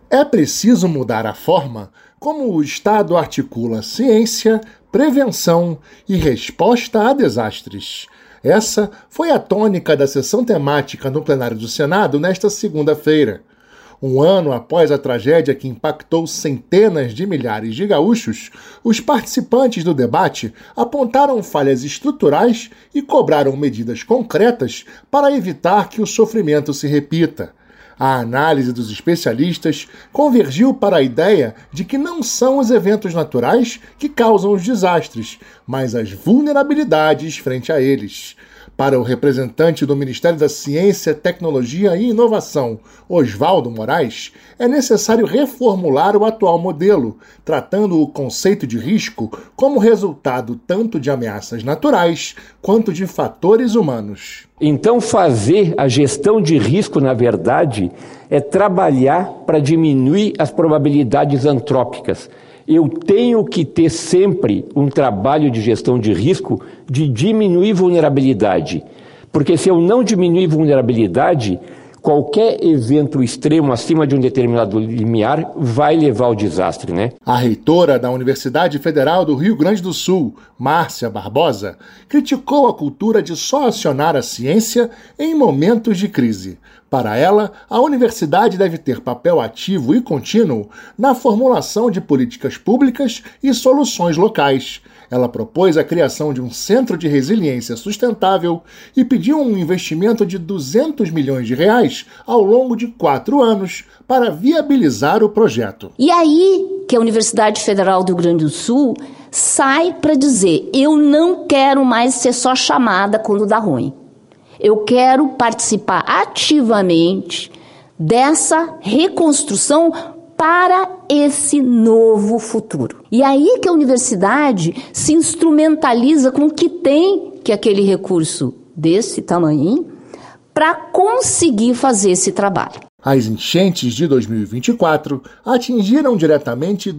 É preciso mudar a forma como o Estado articula ciência, prevenção e resposta a desastres. Essa foi a tônica da sessão temática no plenário do Senado nesta segunda-feira. Um ano após a tragédia que impactou centenas de milhares de gaúchos, os participantes do debate apontaram falhas estruturais e cobraram medidas concretas para evitar que o sofrimento se repita. A análise dos especialistas convergiu para a ideia de que não são os eventos naturais que causam os desastres, mas as vulnerabilidades frente a eles. Para o representante do Ministério da Ciência, Tecnologia e Inovação, Oswaldo Moraes, é necessário reformular o atual modelo, tratando o conceito de risco como resultado tanto de ameaças naturais quanto de fatores humanos. Então, fazer a gestão de risco, na verdade, é trabalhar para diminuir as probabilidades antrópicas. Eu tenho que ter sempre um trabalho de gestão de risco de diminuir vulnerabilidade. Porque se eu não diminuir vulnerabilidade, qualquer evento extremo acima de um determinado limiar vai levar ao desastre, né? A reitora da Universidade Federal do Rio Grande do Sul, Márcia Barbosa, criticou a cultura de só acionar a ciência em momentos de crise. Para ela, a universidade deve ter papel ativo e contínuo na formulação de políticas públicas e soluções locais. Ela propôs a criação de um centro de resiliência sustentável e pediu um investimento de R$200 milhões ao longo de 4 anos para viabilizar o projeto. E aí que a Universidade Federal do Rio Grande do Sul sai para dizer: eu não quero mais ser só chamada quando dá ruim. Eu quero participar ativamente dessa reconstrução para esse novo futuro. E aí que a universidade se instrumentaliza com o que tem, que é aquele recurso desse tamanho, para conseguir fazer esse trabalho. As enchentes de 2024 atingiram diretamente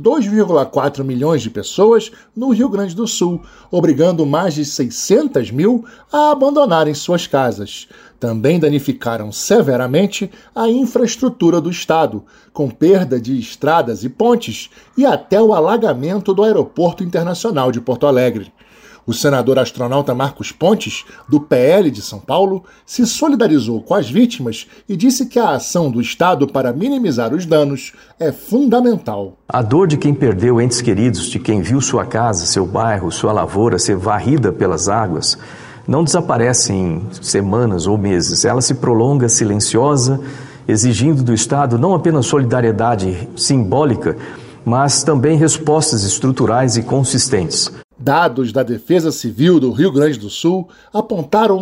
2,4 milhões de pessoas no Rio Grande do Sul, obrigando mais de 600 mil a abandonarem suas casas. Também danificaram severamente a infraestrutura do estado, com perda de estradas e pontes e até o alagamento do Aeroporto Internacional de Porto Alegre. O senador astronauta Marcos Pontes, do PL de São Paulo, se solidarizou com as vítimas e disse que a ação do Estado para minimizar os danos é fundamental. A dor de quem perdeu entes queridos, de quem viu sua casa, seu bairro, sua lavoura ser varrida pelas águas, não desaparece em semanas ou meses. Ela se prolonga silenciosa, exigindo do Estado não apenas solidariedade simbólica, mas também respostas estruturais e consistentes. Dados da Defesa Civil do Rio Grande do Sul apontaram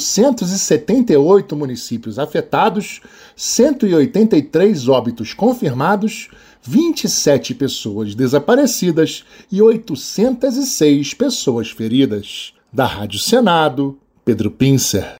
478 municípios afetados, 183 óbitos confirmados, 27 pessoas desaparecidas e 806 pessoas feridas. Da Rádio Senado, Pedro Pincer.